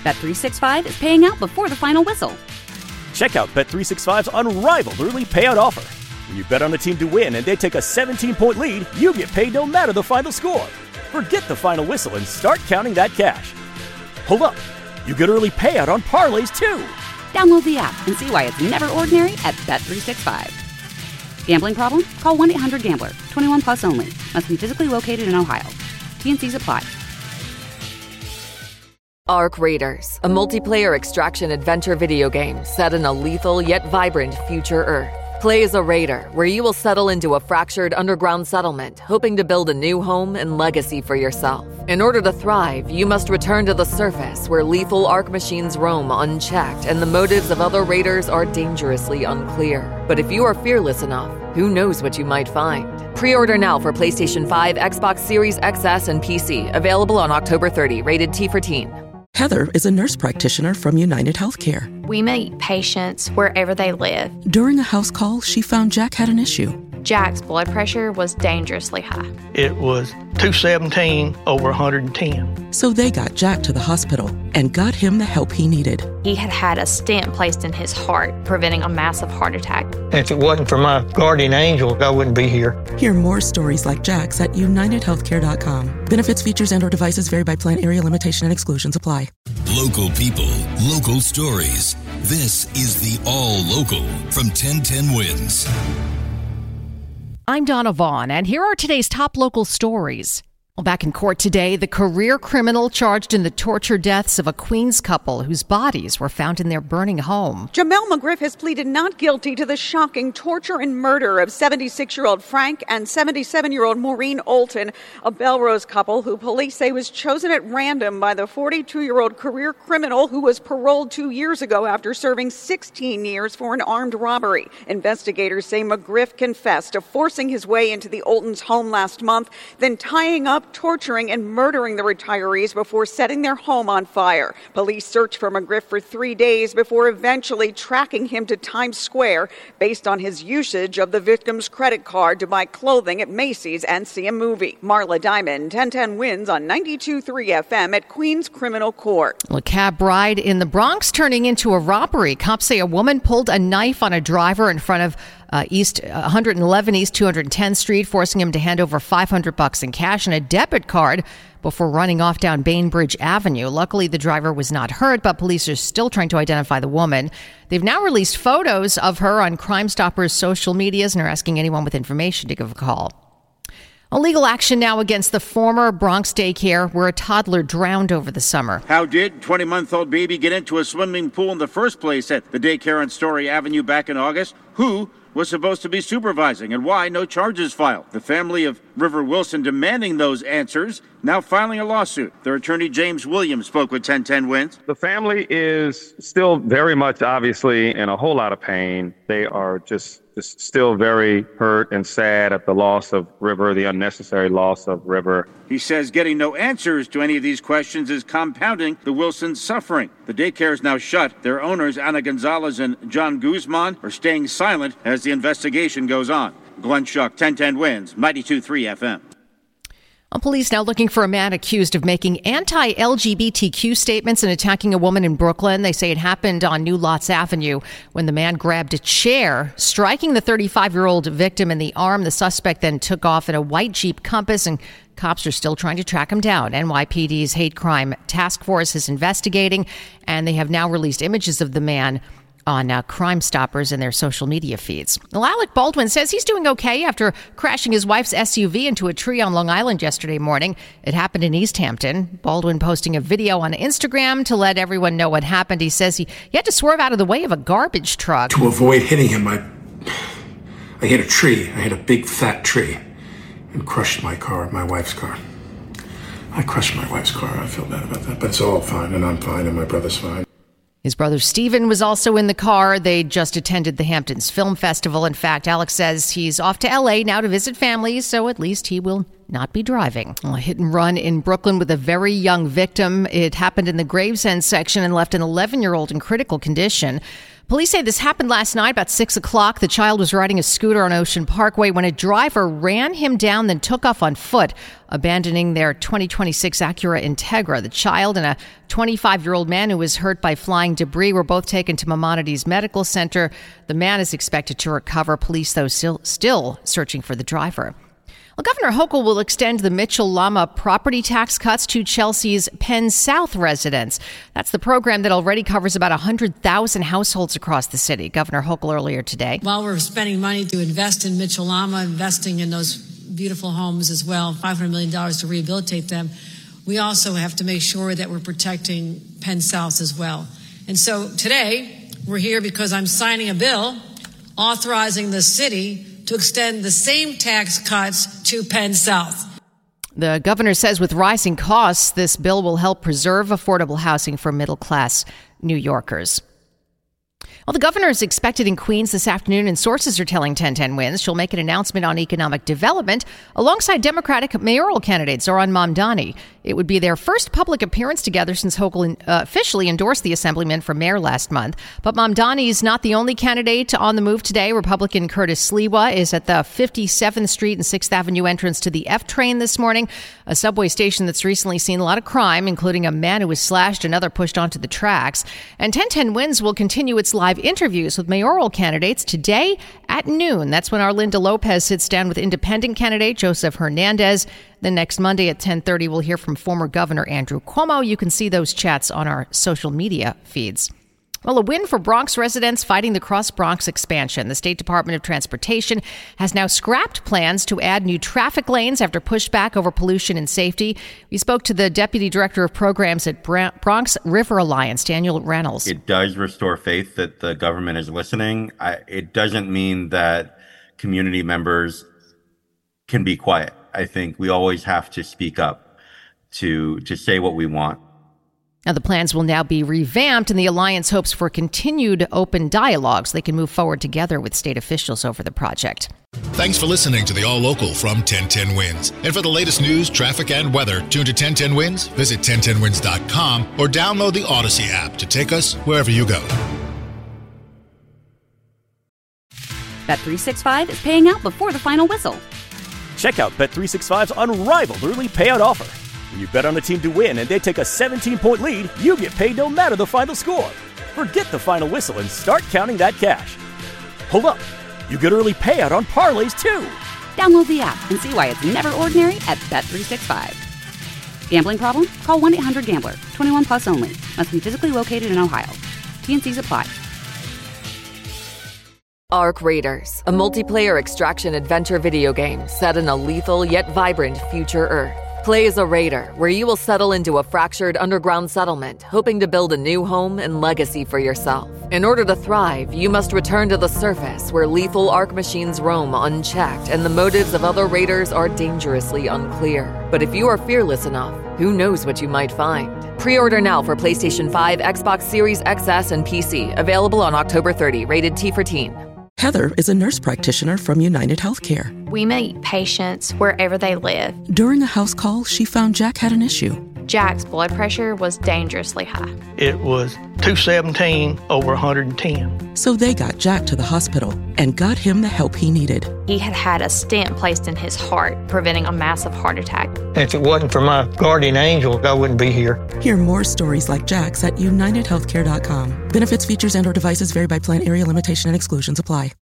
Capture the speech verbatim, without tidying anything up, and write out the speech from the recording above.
Bet three sixty-five is paying out before the final whistle. Check out Bet three sixty-five's unrivaled early payout offer. When you bet on a team to win and they take a seventeen-point lead, you get paid no matter the final score. Forget the final whistle and start counting that cash. Hold up. You get early payout on parlays, too. Download the app and see why it's never ordinary at Bet three sixty-five. Gambling problem? Call one eight hundred gambler. twenty-one plus only. Must be physically located in Ohio. T and C's apply. Arc Raiders, a multiplayer extraction adventure video game set in a lethal yet vibrant future Earth. Play as a raider, where you will settle into a fractured underground settlement, hoping to build a new home and legacy for yourself. In order to thrive, you must return to the surface, where lethal Arc machines roam unchecked and the motives of other raiders are dangerously unclear. But if you are fearless enough, who knows what you might find? Pre-order now for PlayStation five, Xbox Series X S, and P C. Available on October thirtieth. Rated T for teen. Heather is a nurse practitioner from United Healthcare. We meet patients wherever they live. During a house call, she found Jack had an issue. Jack's blood pressure was dangerously high. It was two seventeen over one hundred ten. So they got Jack to the hospital and got him the help he needed. He had had a stent placed in his heart, preventing a massive heart attack. If it wasn't for my guardian angel, I wouldn't be here. Hear more stories like Jack's at united healthcare dot com. Benefits, features, and or devices vary by plan, area, limitation, and exclusions apply. Local people, local stories. This is the All Local from ten ten Wins. I'm Donna Vaughn, and here are today's top local stories. Well, back in court today, the career criminal charged in the torture deaths of a Queens couple whose bodies were found in their burning home. Jamel McGriff has pleaded not guilty to the shocking torture and murder of seventy-six-year-old Frank and seventy-seven-year-old Maureen Olton, a Belrose couple who police say was chosen at random by the forty-two-year-old career criminal who was paroled two years ago after serving sixteen years for an armed robbery. Investigators say McGriff confessed to forcing his way into the Oltons' home last month, then tying up, torturing, and murdering the retirees before setting their home on fire. Police searched for McGriff for three days before eventually tracking him to Times Square based on his usage of the victim's credit card to buy clothing at Macy's and see a movie. Marla Diamond, ten ten Wins on ninety-two point three F M at Queens Criminal Court. A cab ride in the Bronx turning into a robbery. Cops say a woman pulled a knife on a driver in front of Uh, East uh, one eleven East two hundred tenth Street, forcing him to hand over five hundred bucks in cash and a debit card before running off down Bainbridge Avenue. Luckily, the driver was not hurt, but police are still trying to identify the woman. They've now released photos of her on Crime Stoppers' social medias and are asking anyone with information to give a call. A legal action now against the former Bronx daycare where a toddler drowned over the summer. How did twenty-month-old baby get into a swimming pool in the first place at the daycare on Story Avenue back in August? Who was supposed to be supervising, and why no charges filed? The family of River Wilson demanding those answers, now filing a lawsuit. Their attorney James Williams spoke with ten ten Wins. The family is still very much obviously in a whole lot of pain. They are just just still very hurt and sad at the loss of River, the unnecessary loss of River. He says getting no answers to any of these questions is compounding the Wilsons' suffering. The daycare is now shut. Their owners, Ana Gonzalez and John Guzman, are staying silent as the investigation goes on. Glenn Schuck, ten ten Wins, ninety-two point three F M. Well, police now looking for a man accused of making anti-L G B T Q statements and attacking a woman in Brooklyn. They say it happened on New Lots Avenue when the man grabbed a chair, striking the thirty-five-year-old victim in the arm. The suspect then took off in a white Jeep Compass, and cops are still trying to track him down. N Y P D's Hate Crime Task Force is investigating, and they have now released images of the man on uh, Crime Stoppers and their social media feeds. Well, Alec Baldwin says he's doing okay after crashing his wife's S U V into a tree on Long Island yesterday morning. It happened in East Hampton. Baldwin posting a video on Instagram to let everyone know what happened. He says he, he had to swerve out of the way of a garbage truck. To avoid hitting him, I, I hit a tree. I hit a big fat tree and crushed my car, my wife's car. I crushed my wife's car. I feel bad about that, but it's all fine, and I'm fine, and my brother's fine. His brother Stephen was also in the car. They just attended the Hamptons Film Festival. In fact, Alex says he's off to L A now to visit family, so at least he will not be driving. A hit and run in Brooklyn with a very young victim. It happened in the Gravesend section and left an eleven-year-old in critical condition. Police say this happened last night about six o'clock. The child was riding a scooter on Ocean Parkway when a driver ran him down, then took off on foot, abandoning their twenty twenty-six Acura Integra. The child and a twenty-five-year-old man who was hurt by flying debris were both taken to Maimonides Medical Center. The man is expected to recover. Police, though, still, still searching for the driver. Well, Governor Hochul will extend the Mitchell-Lama property tax cuts to Chelsea's Penn South residents. That's the program that already covers about one hundred thousand households across the city. Governor Hochul earlier today. While we're spending money to invest in Mitchell-Lama, investing in those beautiful homes as well, five hundred million dollars to rehabilitate them, we also have to make sure that we're protecting Penn South as well. And so today, we're here because I'm signing a bill authorizing the city to extend the same tax cuts to Penn South. The governor says with rising costs, this bill will help preserve affordable housing for middle-class New Yorkers. Well, the governor is expected in Queens this afternoon, and sources are telling ten ten Wins she'll make an announcement on economic development alongside Democratic mayoral candidate Zohran Mamdani. It would be their first public appearance together since Hochul uh, officially endorsed the assemblyman for mayor last month. But Mamdani is not the only candidate on the move today. Republican Curtis Sliwa is at the fifty-seventh Street and sixth Avenue entrance to the F train this morning, a subway station that's recently seen a lot of crime, including a man who was slashed, another pushed onto the tracks. And ten ten Wins will continue its live interviews with mayoral candidates today at noon. That's when our Linda Lopez sits down with independent candidate Joseph Hernandez. Then next Monday at ten thirty, we'll hear from former Governor Andrew Cuomo. You can see those chats on our social media feeds. Well, a win for Bronx residents fighting the Cross-Bronx expansion. The State Department of Transportation has now scrapped plans to add new traffic lanes after pushback over pollution and safety. We spoke to the Deputy Director of Programs at Bronx River Alliance, Daniel Reynolds. It does restore faith that the government is listening. I, it doesn't mean that community members can be quiet. I think we always have to speak up to to say what we want. Now, the plans will now be revamped, and the Alliance hopes for continued open dialogue so they can move forward together with state officials over the project. Thanks for listening to the All Local from ten ten Wins. And for the latest news, traffic, and weather, tune to ten ten Wins, visit ten ten wins dot com, or download the Odyssey app to take us wherever you go. Bet three sixty-five is paying out before the final whistle. Check out Bet three sixty-five's unrivaled early payout offer. When you bet on a team to win and they take a seventeen-point lead, you get paid no matter the final score. Forget the final whistle and start counting that cash. Hold up. You get early payout on parlays, too. Download the app and see why it's never ordinary at Bet three sixty-five. Gambling problem? Call one eight hundred gambler. twenty-one plus only. Must be physically located in Ohio. T N Cs apply. Arc Raiders, a multiplayer extraction adventure video game set in a lethal yet vibrant future Earth. Play as a raider, where you will settle into a fractured underground settlement, hoping to build a new home and legacy for yourself. In order to thrive, you must return to the surface, where lethal Arc machines roam unchecked and the motives of other raiders are dangerously unclear. But if you are fearless enough, who knows what you might find? Pre-order now for PlayStation five, Xbox Series X S, and P C. Available on October thirtieth, rated T for teen. Heather is a nurse practitioner from United Healthcare. We meet patients wherever they live. During a house call, she found Jack had an issue. Jack's blood pressure was dangerously high. It was two seventeen over one hundred ten. So they got Jack to the hospital and got him the help he needed. He had had a stent placed in his heart, preventing a massive heart attack. If it wasn't for my guardian angel, I wouldn't be here. Hear more stories like Jack's at united healthcare dot com. Benefits, features, and or devices vary by plan, area, limitation, and exclusions apply.